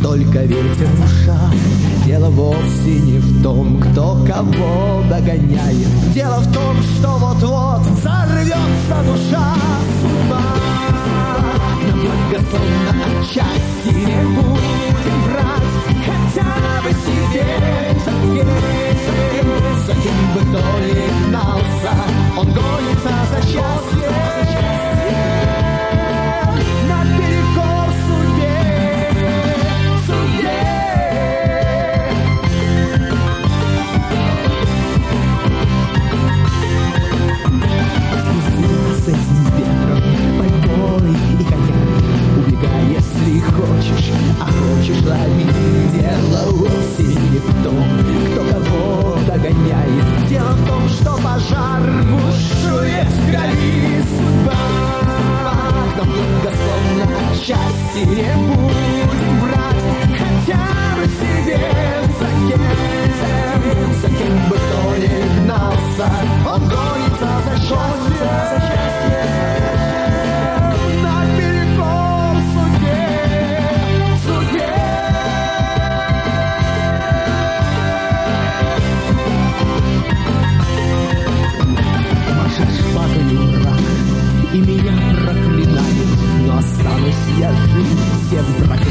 только ветер в ушах. Дело вовсе не в том, кто кого догоняет. Дело в том, что вот-вот взорвется душа. Судьба нам благосклонна отчасти, не будем брать хотя бы себе. За кем бы кто ни гнался, он гонится за счастьем. Наперекор судьбе, судьбе. С этим ветром, пальмой и коньяк. Убегай, если хочешь, а хочешь лови. Дело вовсе не в том, кто кого догоняет. Дело в том, что пожар бушует в крови. Судьба нам благосклонна отчасти, не будем брать хотя бы себе. За кем бы кто ни гнался, он гонится за счастьем. Наперекор судьбе, судьбе. Машет шпагою враг и меня проклинает, но останусь я жить всем проклятым.